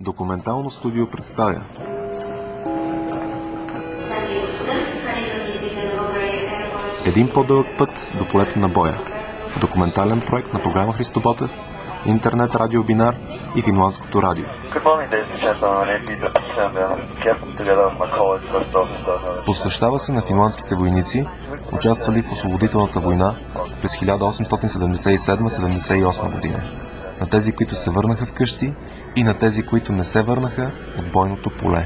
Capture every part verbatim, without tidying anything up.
Документално студио представя Един по-дълъг път до полето на боя. Документален проект на програма Христо Ботев, интернет радио Бинар и финландското радио. Посвещава се на финландските войници, участвали в освободителната война през хиляда осемстотин седемдесет и седма - седемдесет и осма година. На тези, които се върнаха вкъщи, и на тези, които не се върнаха от бойното поле.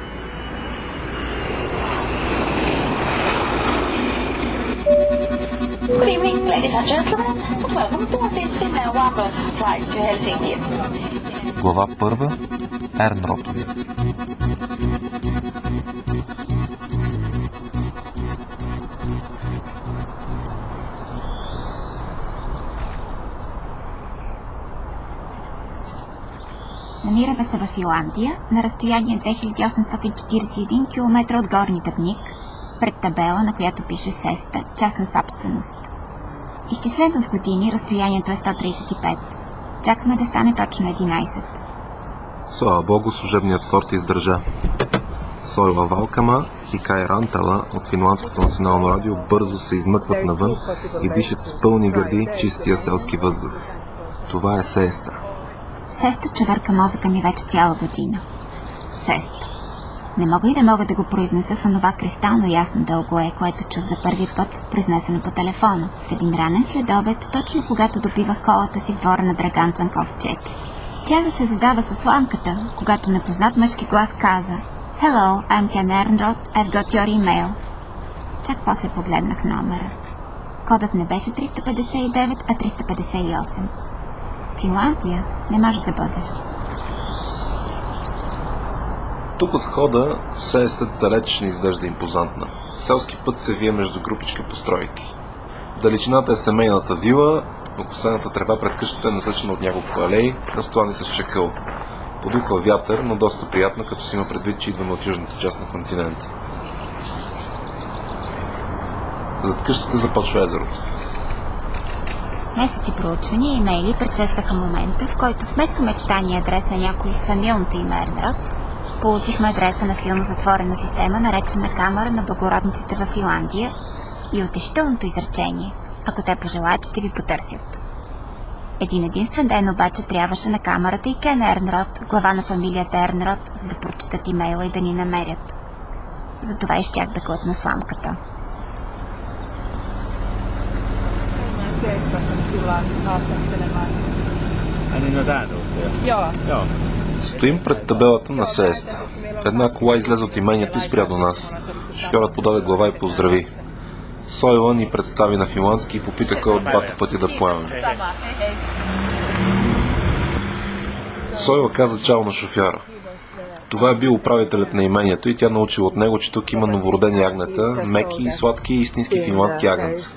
Good evening, ladies and gentlemen. Welcome to this Finnair Warbird flight to Helsinki. Глава първа. Ернротови. Намираме се в Финландия, на разстояние две хиляди осемстотин четиридесет и един километра от горни Дъбник, пред табела, на която пише Сеста, частна собственост. Изчислено в години, разстоянието е сто тридесет и пет. Чакаме да стане точно единайсет. Слава Богу, служебният форт издържа. Сойла Валкама и Кай Рантала от Финландското национално радио бързо се измъкват навън и дишат с пълни гърди чистия селски въздух. Това е Сеста. Сеста чувърка мозъка ми вече цяла година. Сеста. Не мога и не мога да го произнеса с онова кристално ясно дълго е, което чух за първи път, произнесено по телефона. В един ранен следобед, точно когато допивах колата си в двора на Драган Цанков четири. Щях да се задава със сламката, когато непознат мъжки глас каза: "Hello, I'm Ken Ehrnrot, I've got your email." Чак после погледнах номера. Кодът не беше триста петдесет и девет, а триста петдесет и осем. Финландия не може да бъде. Тук от входа Сеста далеч не изглежда импозантна. Селски път се вие между групички постройки. В далечината е семейната вила, окосената трева пред къщата е насъчена от няколко алеи, разтлани с чакъл. Подухва вятър, но доста приятно, като си има предвид, че идваме от южната част на континента. Зад къщата започва езерото. Месеци проучвания и имейли предшестваха момента, в който вместо мечтания адрес на някой с фамилното име Ернрот, получихме адреса на силно затворена система, наречена Камара на благородниците в Финландия, и утешителното изречение: ако те пожелаят, ще ви потърсят. Един единствен ден обаче трябваше на камарата и Кен Ернрот, глава на фамилията Ернрот, за да прочитат имейла и да ни намерят. Затова и щях да глътна сламката. Стоим пред табелата на Сеста. Една кола излезе от имението и спря до нас. Шофьорът подаде глава и поздрави. Сойла ни представи на финландски и попита кой от двата пъти да поемем. Сойла каза чао на шофьора. Това е бил управителят на имението и тя научила от него, че тук има новородени агнета, меки и сладки и истински финландски агнци.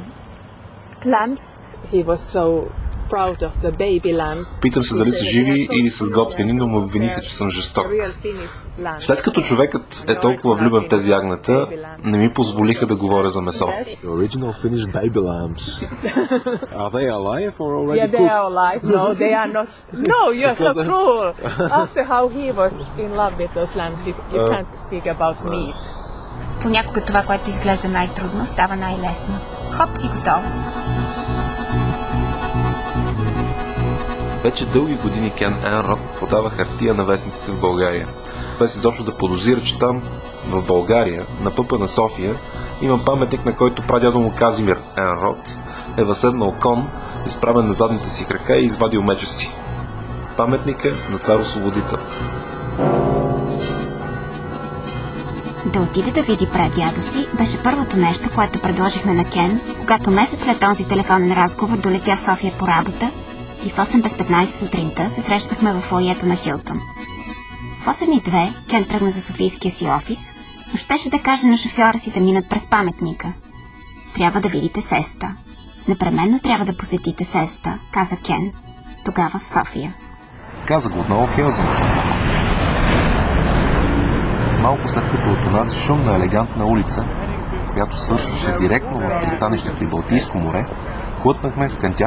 Питам се дали са живи или са сготвени, но ме обвиниха, че съм жесток. След като човекът е толкова влюбен в тези агнета, не ми позволиха да говоря за месо. Понякога това, което изглежда най-трудно, става най-лесно. Хоп и готово. Вече дълги години Кен Ернрот подава хартия на вестниците в България. Без изобщо да подозира, че там, в България, на пъпа на София, има паметник, на който прадядо му Казимир Ернрот е възседнал кон, изправен на задните си крака и извадил меча си. Паметника на цар-освободител. Да отиде да види прадядо си беше първото нещо, което предложихме на Кен, когато месец след този телефонен разговор долетя в София по работа и в осем без петнайсет сутринта се срещахме в фоайето на Хилтон. В осем и две Кен тръгна за софийския си офис, но щеше да каже на шофьора си да минат през паметника. Трябва да видите Сеста. Непременно трябва да посетите Сеста, каза Кен. Тогава в София. Каза го отново Хелзинки. Малко след като от онази шумна, елегантна улица, която свършваше директно в пристанището и Балтийско море, клътнахме в към тящата акустика на офиса. Let's go into the den of the lion.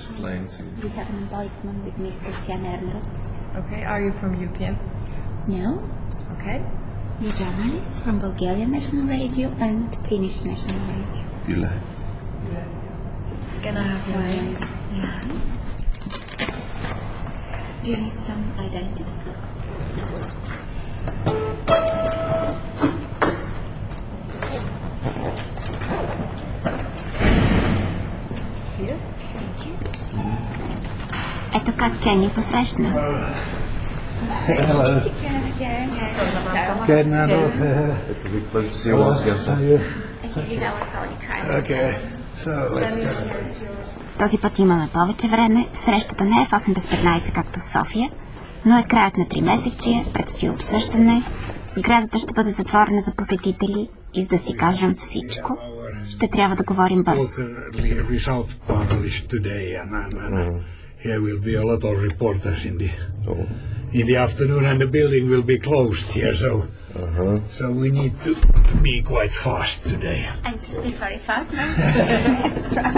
explain to you. We have an appointment with Mister Ken Ehrnrooth. Okay, are you from U P M? No, Okay. we're journalists from Bulgarian National Radio and Finnish National Radio. Yle. Can I have your names? Yeah. Do you need some identity card? Here? Ето как Кен ни посрещна. Hello. Ken Ehrnrooth. It's a big pleasure to see you once again, sir. Okay. So let's Този път имаме повече време. Срещата не е в осем без петнайсет, както в София, но е краят на три месечия, предстои обсъждане. Сградата ще бъде затворена за посетители и за да си кажем всичко, ще трябва да говорим бързо. quarterly result published today, and, and, and here will be a lot of reporters in the in the afternoon, and the building will be closed here, so so we need to be quite fast today. And just be very fast now. Let's try.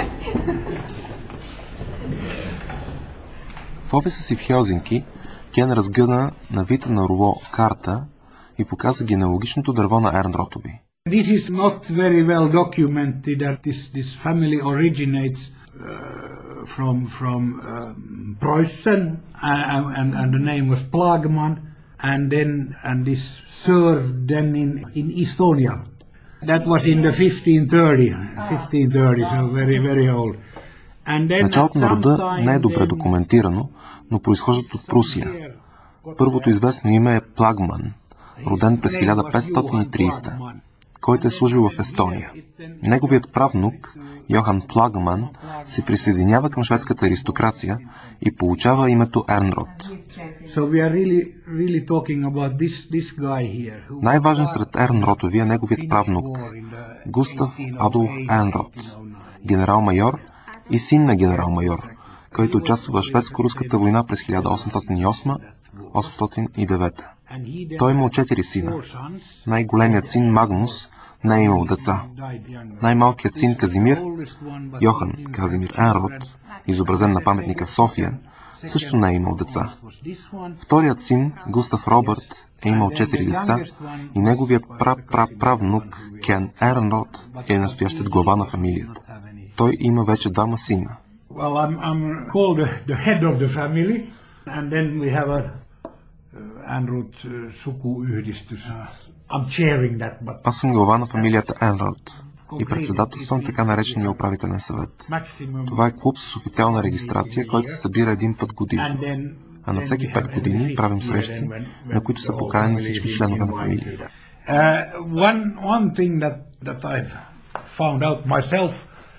В офиса си в Хелзинки Кен разгъна навита на руво карта и показа генеалогичното дърво на Ернротови. This is not very well documented that this this family originates uh, from from um, Preußen, and, and and the name was Plagman, and then and this served then in in Estonia. That was in the fifteen thirty, fifteen thirty, so very very old. And then Началото на рода не е добре документирано, но произхождат от Прусия. Първото известно име е Плагман, роден през хиляда петстотин и трийсета, който е служил в Естония. Неговият правнук, Йохан Плагман, се присъединява към шведската аристокрация и получава името Ернрот. So we are really really talking about this this guy here. who- Най-важен сред Ернротови е неговият правнук, Густав Адолф Ернрот, генерал-майор и син на генерал-майор, който участва в шведско-руската война през хиляда осемстотин и осма - осемстотин и девета. and he then Той имал четири сина. four sons, Най-големият син Магнус не е имал деца. died young. Най-малкият син Казимир, Oldest one, but Йохан in- Казимир Ернрот, изобразен на паметника в София, също не е имал деца. was this one. Вторият син, Густав Робърт, е имал четири деца и неговият пра-пра-правнук Кен Ернрот е настоящият глава на фамилията. Той има вече двама сина. Well, I'm I'm called the, the head of the family, and then we have a uh, Ehrnrooth uh, sukuyhdistys. I'm chairing that, but Аз съм глава на фамилията Ернрот и председателствам така наречения управителен съвет. maximum. Това е клуб с официална регистрация, който се събира един път And годишно. then, А на всеки пет години правим срещи, на които са поканени всички членове на фамилията. Uh, one one thing that that I've found out myself,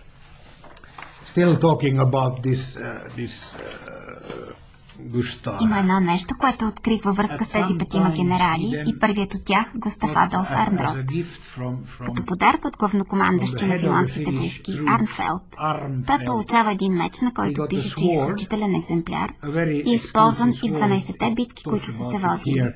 still talking about this uh, this uh, Gustav. Има едно нещо, което открих във връзка с тези петима генерали и първият от тях, Густав Адолф Ернрот. Като подарък от главнокомандващи на финландските войски Арнфелд, той получава един меч, на който пише, че е изключителен екземпляр и е използван и в дванайсетте битки, които са се водили.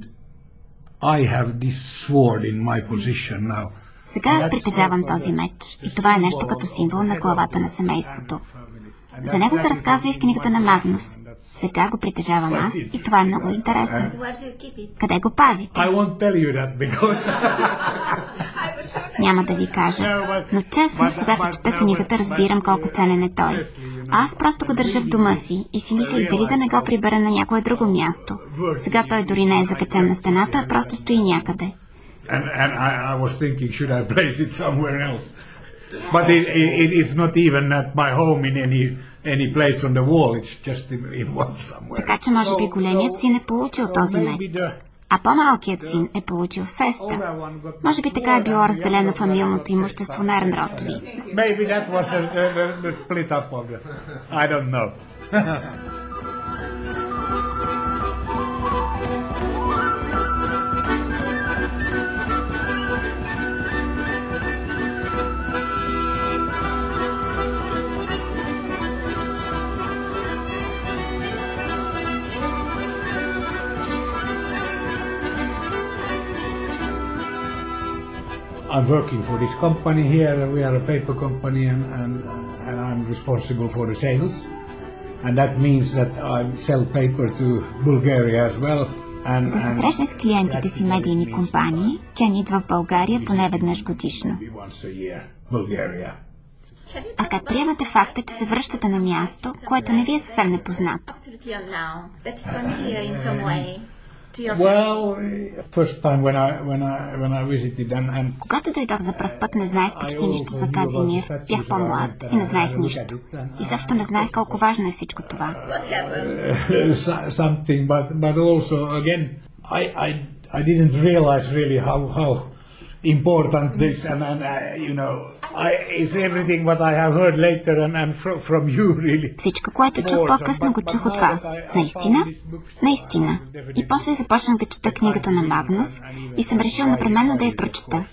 Сега аз притежавам този меч и това е нещо като символ на главата на семейството. За него се разказва и в книгата на Магнус. Сега го притежавам аз и това е много интересно. Къде го пазите? Няма да ви кажа. Но честно, когато чета книгата, разбирам колко ценен е той. А аз просто го държа в дома си и си мислех дали да не го прибера на някое друго място. Сега той дори не е закачен на стената, а просто стои някъде. And, and I, I was thinking, should I place it somewhere else? But it, it, it's not even at my home in any any place on the wall. It's just in, in one somewhere. Така че може би големият син е получил този меч, а по-малкият син е получил сестра. Може би така е било разделено фамилното имущество на Ернротови. Maybe that was the, the, the split up of the... I don't know. I'm working for this company here. We are a paper company, and, and, and I'm responsible for the sales. and that means that I sell paper to Bulgaria as well. And, За да се срещне с клиентите си медийни компании, Кен идва в България поне веднъж годишно. А как приемате факта, че се връщате на място, което не ви е съвсем непознато? Well, first time when I when I when I visited and, and Когато дойдох за пръв път, не знаех почти нищо за Казимир. Бях по-млад и не знаех нищо. И също не знаех колко важно е всичко това. Something, but but also again, I I I didn't realize really how how important this and and uh, you know I it's everything what I have heard later and and from from you really. Всичко, което чух по-късно, го чух от вас. Наистина? Наистина. И после започнах да чета книгата на Магнус и съм решил непременно да я прочета.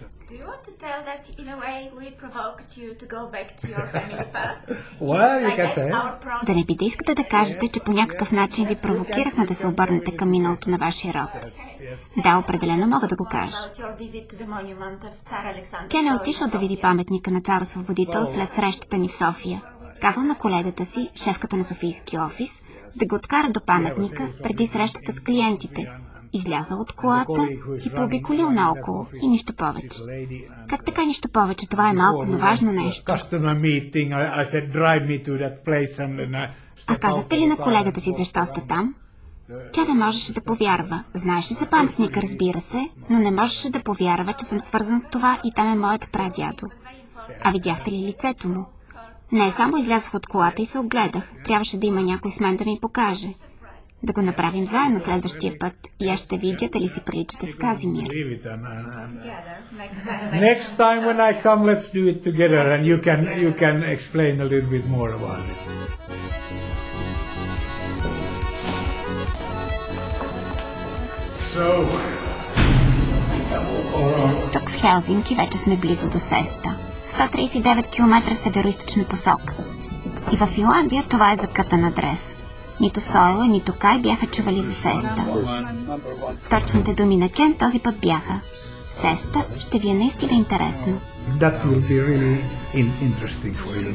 Да не би да искате да кажете, че по някакъв начин ви провокирахме да се обърнете към миналото на вашия род? Да, определено мога да го кажа. Кен е отишъл да види паметника на цар Освободител след срещата ни в София. Казал на колегата си, шефката на Софийския офис, да го откара до паметника преди срещата с клиентите. Излязъл от колата и пообиколил наоколо и нищо повече. Как така нищо повече? Това е малко, но важно нещо. А казахте ли на колегата си защо сте там? Тя не можеше да повярва. Знаеше за паметника, разбира се, но не можеше да повярва, че съм свързан с това и там е моят прадядо. А видяхте ли лицето му? Не, само излязах от колата и се огледах. Трябваше да има някой с мен да ми покаже. Да го направим заедно следващия път и аз ще видя дали си приличате с Казимир. Next time when I come, let's do it together and you can you can explain a little bit more about it. So, тук в Хелзинки вече сме близо до Сеста. сто тридесет и девет километра североизточна посока. И във Финландия това е закътан адрес. Нито Сойла, нито Кай бяха чували за Сеста. Точните думи на Кен този път бяха: Сеста ще ви е наистина интересно. That will be really interesting for you.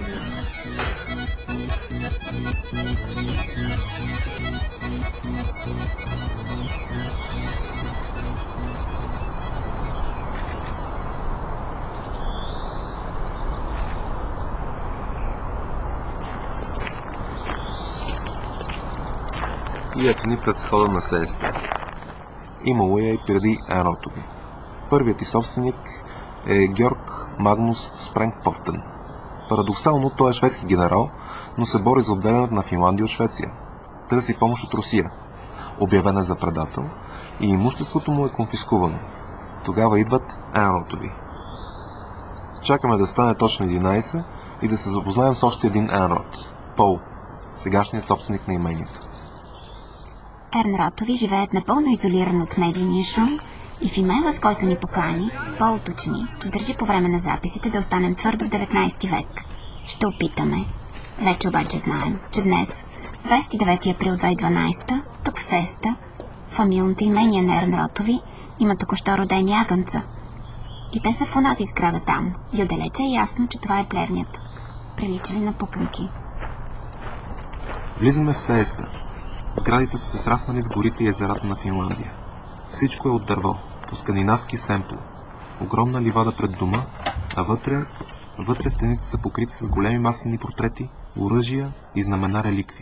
И ето ни пред схода на Сеста. Имало я и преди Енротови. Първият ти собственик е Георг Магнус Спренгпортен. Парадоксално той е шведски генерал, но се бори за отделянето на Финландия от Швеция. Търси помощ от Русия. Обявен е за предател и имуществото му е конфискувано. Тогава идват Енротови. Чакаме да стане точно единайсет и да се запознаем с още един Енрот. Пол, сегашният собственик на имението. Енротови живеят напълно изолирано от медийния шум и в имейла, с който ни покани, Пол уточни, че държи по време на записите да останем твърдо в деветнайсети век. Ще опитаме. Вече обаче знаем, че днес, двайсет и девети април две хиляди и дванайсета, тук в Сеста, фамилното имение на Енротови има току-що родени агънца. И те са в онази сграда там, и отдалече е ясно, че това е плевнят. Прилича ли на пуканки? Влизаме в Сеста. Сградите са се сраснали с горите и езерата на Финландия. Всичко е от дърво, по скандинавски семпл. Огромна ливада пред дома, а вътре, вътре стените са покрити с големи маслени портрети, оръжия и знамена реликви.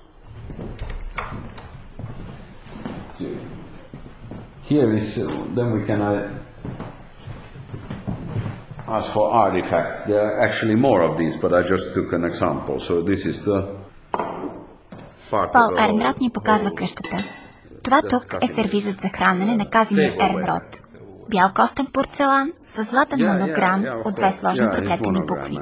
Here is, uh, then we can uh, ask for artifacts. There are actually more of these, but I just took an example. So this is the Пол Ернрот ни показва къщата. Това тук е сервизът за хранене на Казимир Ернрот. Бял костен порцелан с златен монограм от две сложно преплетени букви.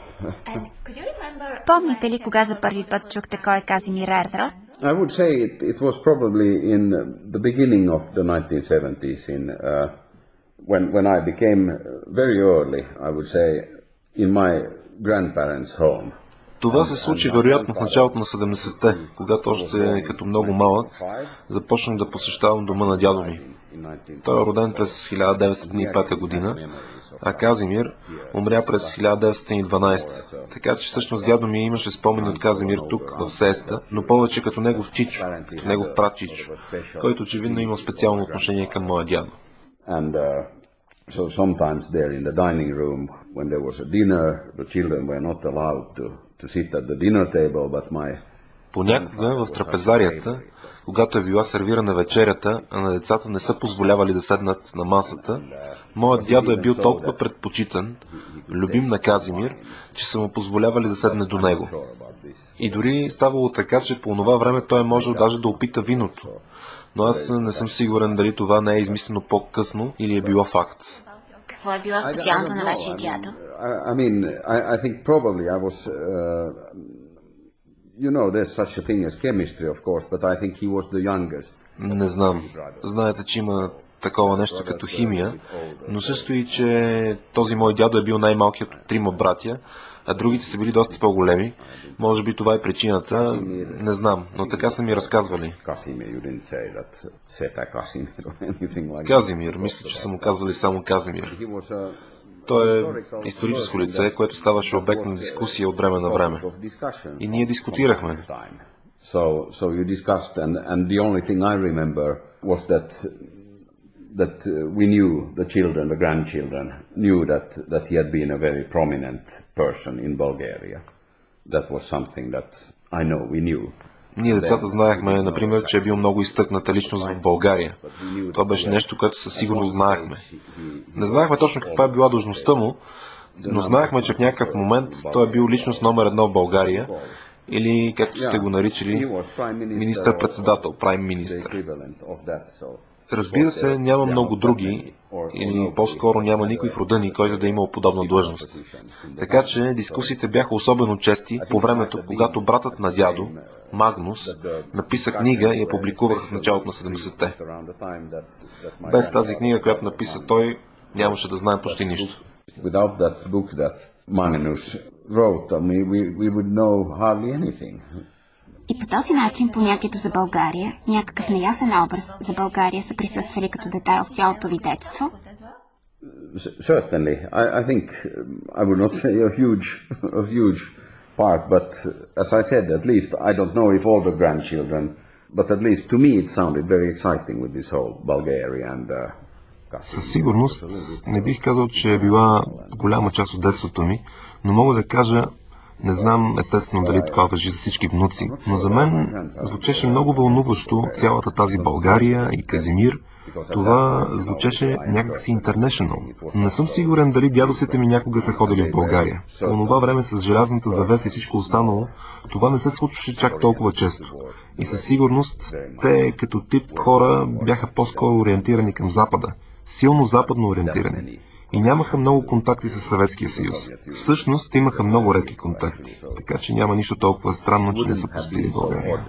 Помните ли кога за първи път чухте кой е Казимир Ернрот? I would say it, it was probably in the beginning of the nineteen seventies in uh, when when I became very early, I would say, in my grandparents' home. Това се случи вероятно в началото на седемдесетте, когато още като много малък започнах да посещавам дома на дядо ми. Той е роден през хиляда деветстотин и пета година а Казимир умря през хиляда деветстотин и дванадесета. Така че всъщност дядо ми имаше спомени от Казимир тук, в Сеста, но повече като негов чичо, като негов прат чичо, който очевидно имал специално отношение към моя дядо. And uh, so sometimes there in the dining room, when there was a dinner, the children were not allowed to, to sit at the dinner table, but my... Понякога в трапезарията, когато е била сервирана вечерята, а на децата не са позволявали да седнат на масата, моят дядо е бил толкова предпочитан, любим на Казимир, че са му позволявали да седне до него. И дори ставало така, че по това време той е можел даже да опита виното. Но аз не съм сигурен дали това не е измислено по-късно или е било факт. Какво е било специалното на вашия дядо? I, I mean, I, I think probably I was, uh, you know, there's such a thing as chemistry, of course, but I think he was the youngest. Не знам. Знаете, че има такова нещо като химия, но също и, че този мой дядо е бил най-малкият от трима братя, а другите са били доста по-големи. Може би това е причината, не знам, но така са ми разказвали. Казимир, мисля, че са му казвали само Казимир. Той е историческо лице, което ставаше обект на дискусия от време на време. И ние дискутирахме. So, so you discussed, and, and the only thing I remember was that that uh, we knew, the children, the grandchildren, knew that, that he had been a very prominent person in Bulgaria. That was something that I know, we knew. Ние децата знаехме, например, че е бил много изтъкната личност в България. Това беше нещо, което със сигурност знаехме. Не знаехме точно каква е била длъжността му, но знаехме, че в някакъв момент той е бил личност номер едно в България, или, както сте го наричали, министър-председател, прайм министър. Разбира се, няма много други, или по-скоро няма никой в рода ни, който да е имал подобна длъжност. Така че дискусиите бяха особено чести по времето, когато братът на дядо, Магнус, написа книга и я публикуваха в началото на седемдесетте. Без тази книга, която написа той, нямаше да знаем почти нищо. Without that book that Magnus wrote, I mean, we, we would know hardly anything. И по този начин понятието за България, някакъв неясен образ за България са присъствали като детайл в цялото ви детство? Certainly. I, I think I would not say a huge, a huge part, but as I said, at least I don't know if all the grandchildren, but at least to me it sounded very exciting with this whole Bulgaria and uh, Със сигурност не бих казал, че е била голяма част от детството ми, но мога да кажа, не знам естествено дали това важи за всички внуци, но за мен звучеше много вълнуващо цялата тази България и Казимир. Това звучеше някакси интернешнъл. Не съм сигурен дали дядовците ми някога са ходили в България. По това време с желязната завеса и всичко останало, това не се случваше чак толкова често. И със сигурност те като тип хора бяха по-скоро ориентирани към Запада. Силно западно ориентирани. И нямаха много контакти с Съветския съюз. Всъщност имаха много редки контакти. Така че няма нищо толкова странно, че не са посетили България.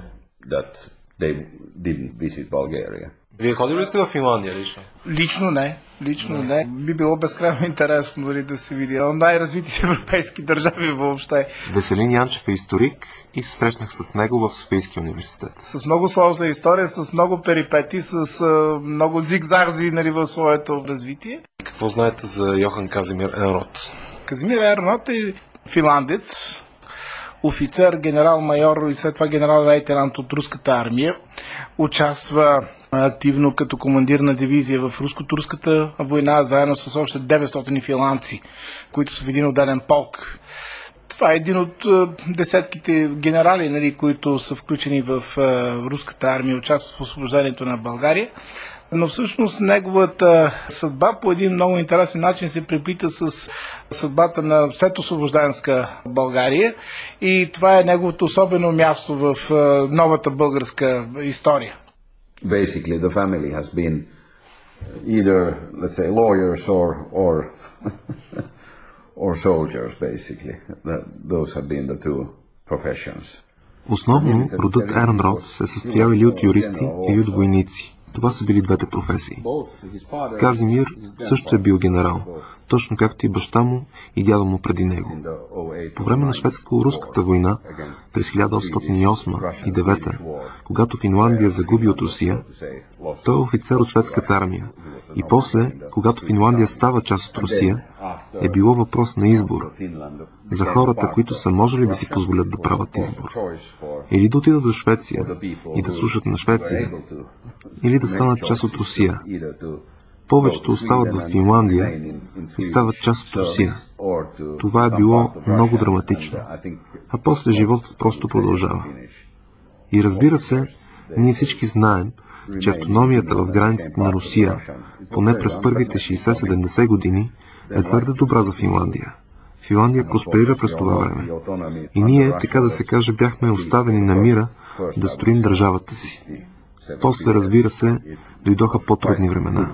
Вие ходили ли сте в Финландия лично? Лично не. Лично не. не. Би било безкрайно интересно дали да се види. Но най-развитите европейски държави въобще. Веселин Янчев е историк и се срещнах с него в Софийския университет. С много сложна история, с много перипети, с uh, много зигзагзи, нали, в своето развитие. Какво знаете за Йохан Казимир Енрот? Казимир Енрот е финландец, офицер, генерал-майор и след това генерал-лейтенант от руската армия. Участва активно като командир на дивизия в руско-турската война, заедно с още деветстотин финландци, които са в един отделен полк. Това е един от десетките генерали, нали, които са включени в руската армия, участват в освобождението на България. Но всъщност неговата съдба по един много интересен начин се преплита с съдбата на следосвобожденска България и това е неговото особено място в новата българска история. Basically, the family has been either, let's say, lawyers or or or soldiers. Basically, that, those have been the two professions. Основно родът Ернрот се състоял или от юристи, или от войници. Това са били двете професии. Казимир също е бил генерал, точно както и баща му и дядо му преди него. По време на шведско-руската война през хиляда осемстотин и осма и девета, когато Финландия загуби от Русия, той е офицер от шведската армия. И после, когато Финландия става част от Русия, е било въпрос на избор за хората, които са можели да си позволят да правят избор. Или да отидат до Швеция и да слушат на Швеция, или да станат част от Русия. Повечето остават в Финландия и стават част от Русия. Това е било много драматично. А после животът просто продължава. И разбира се, ние всички знаем, че автономията в границите на Русия, поне през първите шейсет-седемдесет години, е твърде добра за Финландия. Финландия просперира през това време. И ние, така да се каже, бяхме оставени на мира да строим държавата си. После, разбира се, дойдоха по-трудни времена.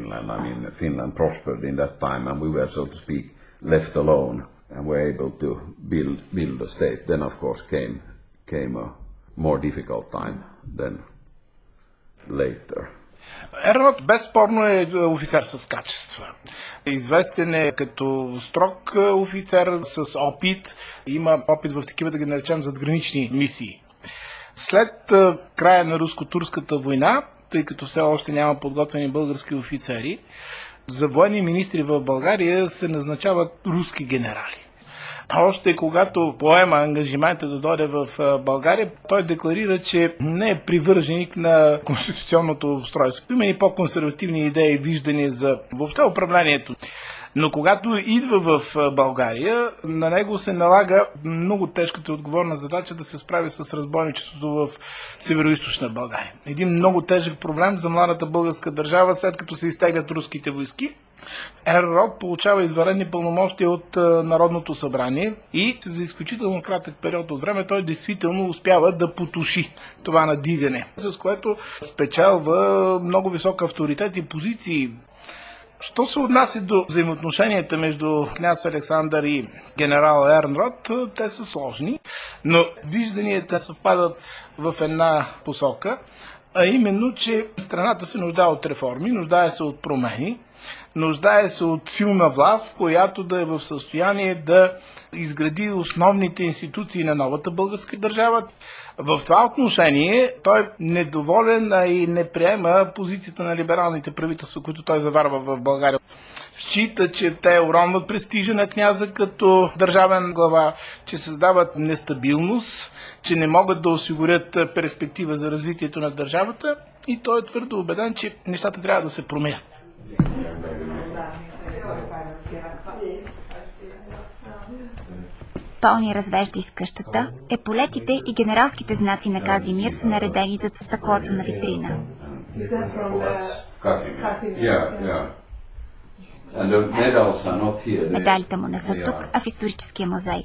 Ернот безспорно е офицер с качества. Известен е като строг офицер с опит. Има опит в такива, да ги наречем, задгранични мисии. След края на руско-турската война, тъй като все още няма подготвени български офицери, за военни министри в България се назначават руски генерали. Още когато поема ангажимента да дойде в България, той декларира, че не е привърженик на конституционното устройство. Има и по-консервативни идеи и виждания за въобще управлението. Но когато идва в България, на него се налага много тежката и отговорна задача да се справи с разбойничеството в североизточна България. Един много тежък проблем за младата българска държава, след като се изтеглят руските войски. Ернот получава извънредни пълномощия от Народното събрание и за изключително кратък период от време той действително успява да потуши това надигане, с което спечелва много висок авторитет и позиции. Що се отнася до взаимоотношенията между княз Александър и генерал Ернот, те са сложни, но вижданията съвпадат в една посока, а именно, че страната се нуждае от реформи, нуждае се от промени, нуждае се от силна власт, която да е в състояние да изгради основните институции на новата българска държава. В това отношение той е недоволен и не приема позицията на либералните правителства, които той заварва в България. Счита, че те уронват престижа на княза като държавен глава, че създават нестабилност, че не могат да осигурят перспектива за развитието на държавата и той е твърдо убеден, че нещата трябва да се променят. Пол ни развежда из къщата, еполетите и генералските знаци на Казимир са наредени зад стъклото на витрина. Медалите му не са тук, а в историческия музей.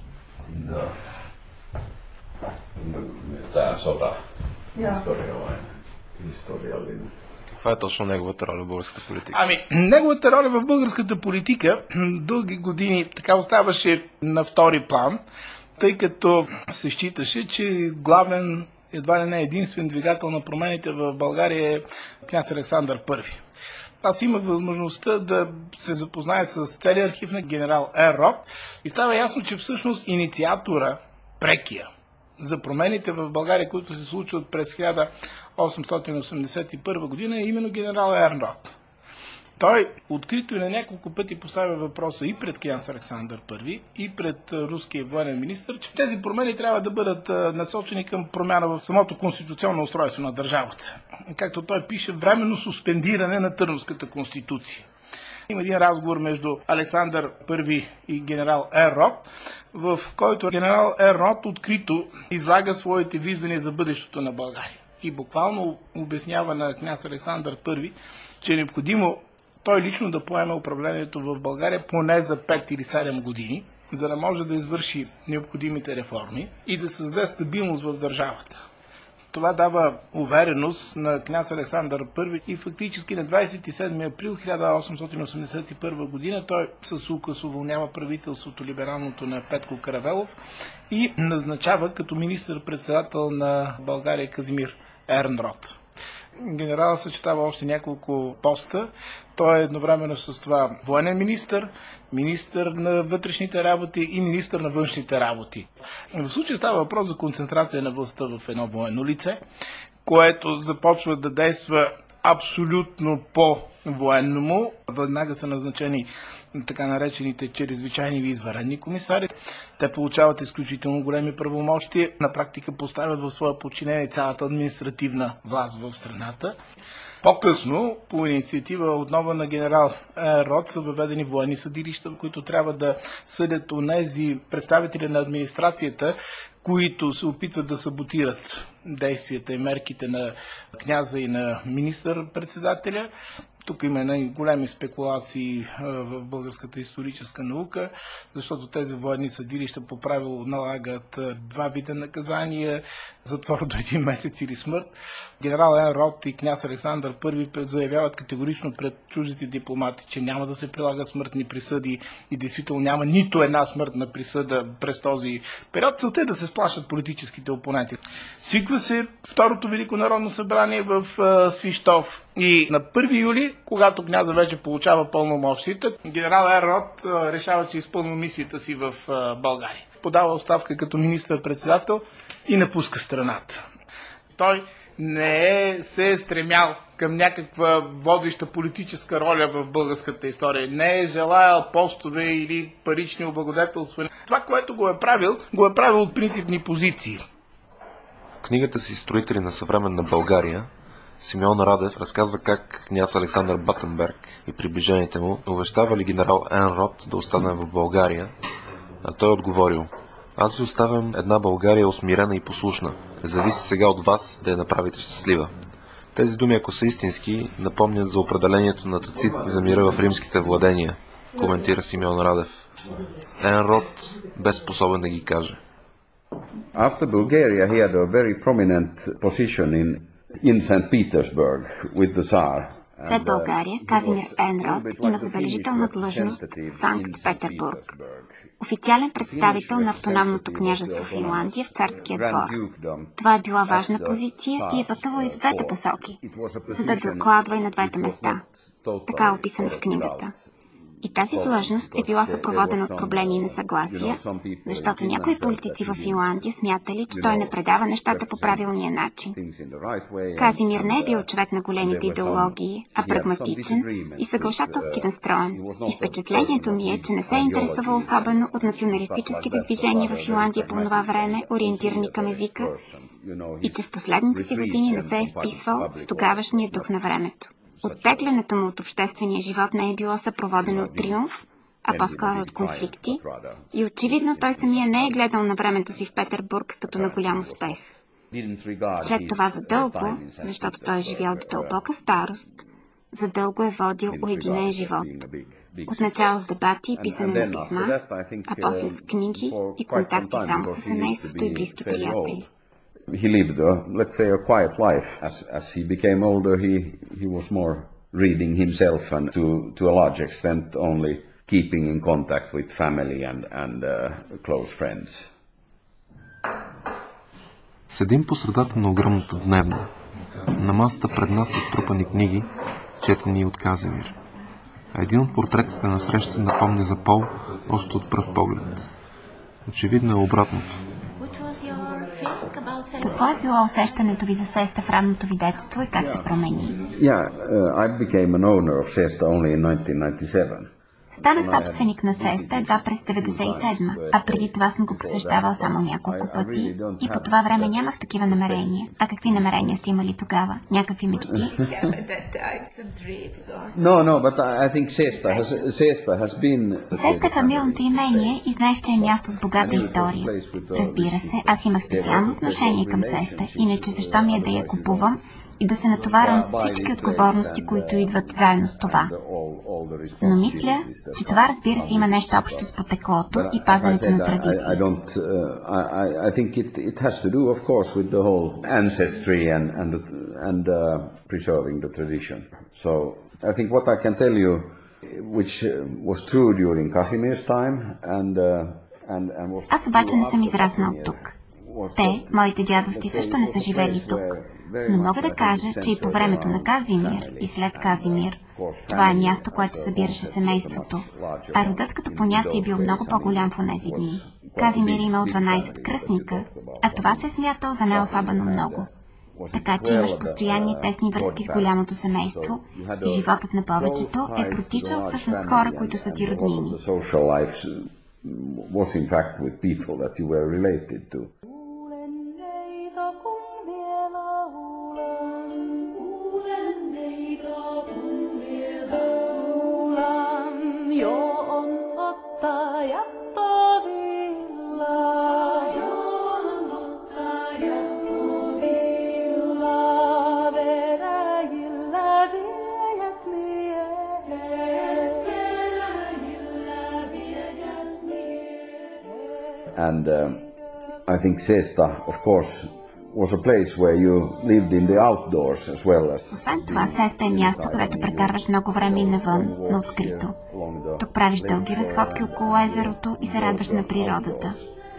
Каква е точно неговата роля в българската политика? Ами, неговата роля в българската политика дълги години така оставаше на втори план, тъй като се считаше, че главен, едва ли не единствен двигател на промените в България е княз Александър Първи. Аз имах възможността да се запозная с целия архив на генерал Ернот и става ясно, че всъщност инициатора, прекия, за промените в България, които се случват през хиляда осемстотин осемдесет и първа година, е именно генерал Ернот. Той открито и на няколко пъти поставя въпроса и пред княз Александър Първи, и пред руския военен министър, че тези промени трябва да бъдат насочени към промяна в самото конституционно устройство на държавата. Както той пише, временно суспендиране на Търновската конституция. Има един разговор между Александър Първи и генерал Ернот, в който генерал Ернот открито излага своите виждания за бъдещето на България. И буквално обяснява на княз Александър Първи, че е необходимо той лично да поеме управлението в България поне за пет или седем години, за да може да извърши необходимите реформи и да създаде стабилност в държавата. Това дава увереност на княз Александър Първи и фактически на двадесет и седми април хиляда осемстотин осемдесет и първа година той с указ уволнява правителството либералното на Петко Каравелов и назначава като министър-председател на България Казимир Ернот. Генералът съчетава още няколко поста. Той е едновременно с това военен министър, министър на вътрешните работи и министър на външните работи. В случая става въпрос за концентрация на властта в едно военно лице, което започва да действа абсолютно по военному. Веднага са назначени така наречените чрезвичайни или извънредни комисари. Те получават изключително големи правомощия. На практика поставят в своя подчинение цялата административна власт в страната. По-късно, по инициатива отново на генерал Рот, са въведени военни съдилища, които трябва да съдят онези представители на администрацията, които се опитват да саботират действията и мерките на княза и на министър-председателя. Тук има най-големи спекулации в българската историческа наука, защото тези военни съдилища по правило налагат два вида наказания, затвор до един месец или смърт. Генерал Ен Рот и княз Александър Първи заявяват категорично пред чуждите дипломати, че няма да се прилагат смъртни присъди и действително няма нито една смъртна присъда през този период. Целта е да се сплашат политическите опоненти. Свиква се Второто Велико народно събрание в Свищов и на първи юли, когато княза вече получава пълномощията, генерал Ен Рот решава, че изпълни мисията си в България. Подава оставка като министър-председател и напуска страната. Той не е се е стремял към някаква водеща политическа роля в българската история. Не е желаял постове или парични облагодетелства. Това, което го е правил, го е правил от принципни позиции. В книгата си "Строители на съвременна България" Симеон Радев разказва как княз Александър Батенберг и приближените му увещавали генерал Ен Рот да остане в България, а той отговорил: "Аз ви оставям една България усмирена и послушна. Зависи сега от вас да я направите щастлива." Тези думи, ако са истински, напомнят за определението на Тацит за мира в римските владения, коментира Симеон Радев. Ен Рот бе способен да ги каже. After Bulgaria, he had a very prominent position in in Saint Petersburg with the Tsar. След България, Казимир Ен Рот има забележителна длъжност в Санкт-Петербург. Официален представител на автономното княжество Финландия в царския двор. Това е била важна позиция и е пътувал и в двете посоки, за да докладва и на двете места. Така е описано в книгата. И тази длъжност е била съпроводена от проблеми и несъгласия, защото някои политици в Финландия смятали, че той не предава нещата по правилния начин. Казимир не е бил човек на големите идеологии, а прагматичен и съглашателски настроен. И впечатлението ми е, че не се е интересувал особено от националистическите движения в Финландия по това време, ориентирани към езика, и че в последните си години не се е вписвал в тогавашния дух на времето. Оттеглянето му от обществения живот не е било съпроводено от триумф, а по-скоро от конфликти, и очевидно той самия не е гледал на времето си в Петербург като на голям успех. След това задълго, защото той е живял до дълбока старост, задълго е водил уединен живот. Отначало с дебати и писане на писма, а после с книги и контакти само с семейството и близки приятели. He lived a, let's say, a quiet life. As, as he became older, he, he was more reading himself and to, to a large extent only keeping in contact with family and, and uh, close friends. Седим по средата на огромната дневна. На масата пред нас са струпани книги, четени от Казимир. А един от портретите на среща напомня за Пол още от пръв поглед. Очевидно е обратното. Какво е било усещането ви за сеста в ранното ви детство и как се промени? Yeah, uh, I became an owner of Sesta only in nineteen ninety-seven. Станах собственик на сеста едва през деветдесет и седма, а преди това съм го посещавал само няколко пъти и по това време нямах такива намерения. А какви намерения сте имали тогава? Някакви мечти? No, no, but I think Sesta has, Sesta has been... Сеста е фамилното имение и знаех, че е място с богата история. Разбира се, аз имах специално отношение към Сеста, иначе защо ми е да я купувам и да се натоварвам с всички отговорности, които идват заедно с това. Но мисля, че това, разбира се, има нещо общо с потеклото и пазенето на традиции. I think it, it has to do, of course, with the whole ancestry and, and, and uh, preserving the tradition. So I think what I can tell you, which was true during Casimir's time and, uh, and, and was... Аз обаче не съм израснал тук. Те, моите дядовци, също не са живели тук. Но мога да кажа, че и по времето на Казимир и след Казимир, това е място, което събираше семейството. А родът като понятие е бил много по-голям в онези дни. Казимир е имал дванайсет кръстника, а това се е смятал за не особено много. Така че имаш постоянни тесни връзки с голямото семейство и животът на повечето е протичал всъщност с хора, които са ти роднини. Was in fact with people that you were related to. And uh, I think Sesta, of course, was a place where you lived in the outdoors as well as... Освен това, Сеста е място, където прекарваш много време и навън, на открито. Тук правиш дълги разходки около езерото и се радваш на природата.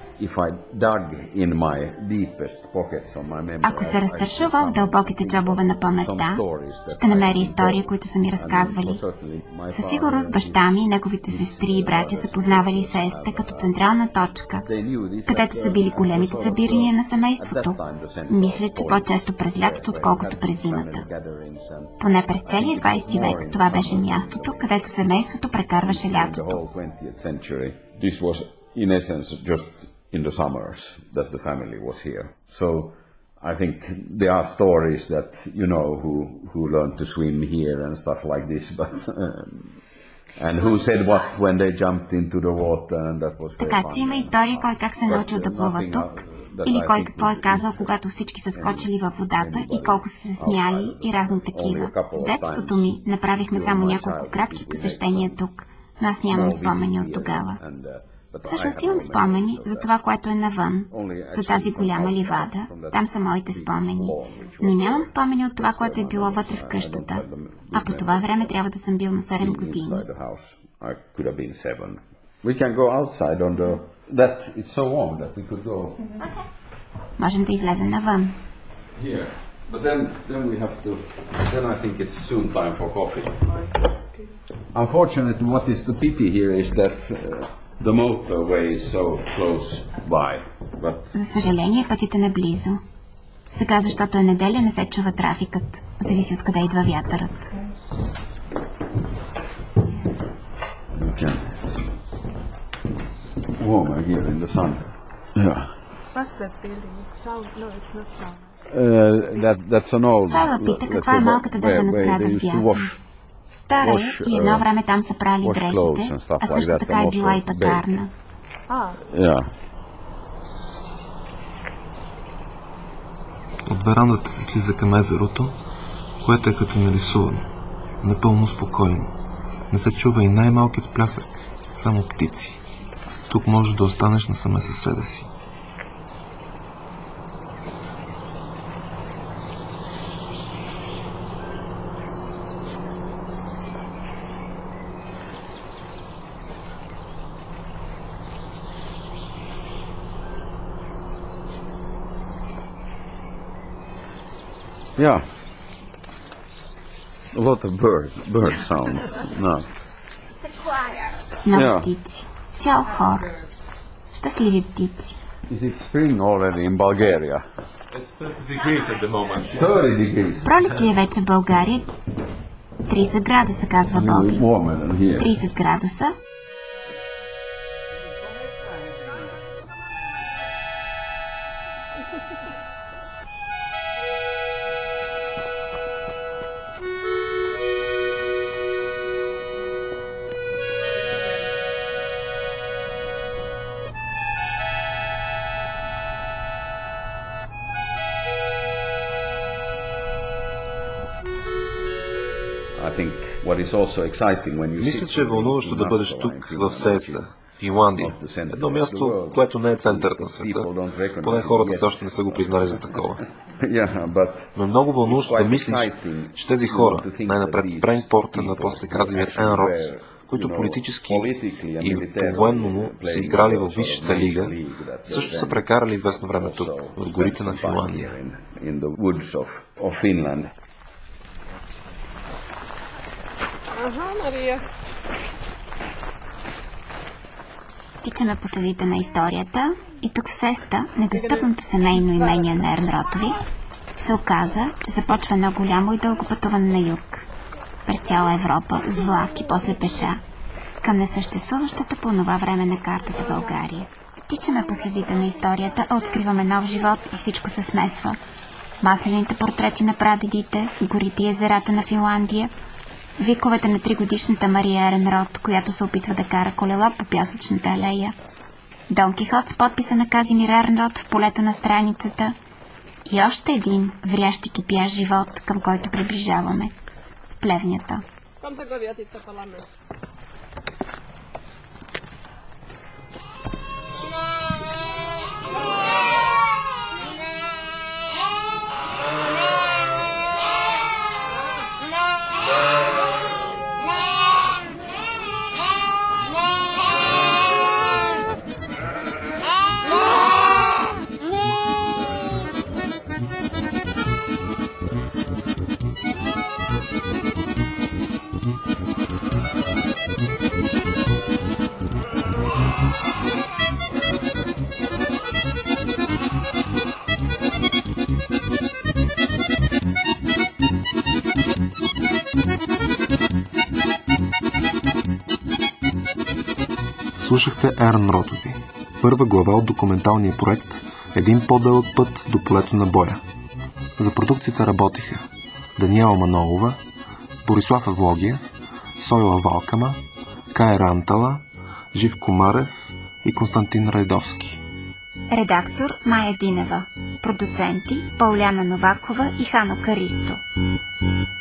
Ако се разтършува в дълбоките джобове на паметта, ще намери истории, които са ми разказвали. Със сигурност баща ми и неговите сестри и братя са познавали Сеста като централна точка, където са били големите събирания на семейството. Мисля, че по-често през лятото, отколкото през зимата. Поне през целия двадесети век това беше мястото, където семейството прекарваше лятото. In the summers that the family was here. So I think there are stories that, you know, who, who learned to swim here and stuff like this, but uh, and who said what when they jumped into the water, and that was very Така че има история кой как се научил да плува тук, или кой какво е казал, когато всички са скочили във водата и колко са се смяли и разни такива. В детството ми направихме само няколко кратки посещения тук, но аз нямам спомени от тогава. Всъщност имам спомени за това, което е навън, за тази голяма ливада. Там са моите спомени. Но нямам спомени от това, което е било вътре в къщата. А по това време трябва да съм бил на седем години. Можем да излезем навън. But then, then we have to. Then I think it's soon time for coffee. Unfortunately, what is the pity here is that uh, the motorway is so close by. But За съжаление, пътят е наблизо. Сега, защото е неделя, не се чува трафикът. Зависи от къде идва вятърът. Okay. Warmer here in the sun. Yeah. What's that building? It's sound. No, it's not sound. Uh, that, that's an old, Сала пита каква е малката дървена сграда в дясно. Стара е и едно време там са прали дрехите, а също така е била и пекарна. Yeah. От верандата се слиза към езерото, което е като нарисувано, напълно спокойно. Не се чува и най-малкият плясък, само птици. Тук можеш да останеш насаме със себе си. Yeah. A lot of bird, bird sound. No. Много Yeah. птици. Цял хор. Щастливи птици. Is it spring already in Bulgaria? It's thirty degrees at the moment. thirty degrees. Пролет ли е вече в България? тридесет градуса, казва Боби. Warmer than here. тридесет градуса. Мисля, че е вълнуващо да бъдеш тук, в Сеста, Финландия. Едно място, което не е центърът на света. Поне хората все още не са го признали за такова. Но е много вълнуващо да мислиш, че тези хора, най-напред Спренг Портен, а после Казимир Енрод, които политически и по-военно са играли в Висшата лига, също са прекарали известно време тук, в горите на Финландия. Ага, Мария. Тичаме по следите на историята и тук в Сеста, недостъпното семейно имение на Ернротови, се оказа, че започва едно голямо и дълго пътуване на юг, през цяла Европа, с влак и после пеша, към несъществуващата по това време на картата България. Тичаме по следите на историята, откриваме нов живот и всичко се смесва. Маслените портрети на прадедите, горите и езерата на Финландия, виковете на тригодишната Мария Еренрод, която се опитва да кара колела по пясъчната алея, Дон Кихот с подписа на Казимир Еренрод в полето на страницата и още един врящ и кипящ живот, към който приближаваме – в плевнята. Слушахте Еренродови, първа глава от документалния проект «Един по-дълъг път до полето на боя». За продукцията работиха Даниела Манолова, Борислав Авлогиев, Сойла Валкама, Кая Рантала, Живко Марев и Константин Райдовски. Редактор Майя Динева. Продуценти Пауляна Новакова и Хано Каристо.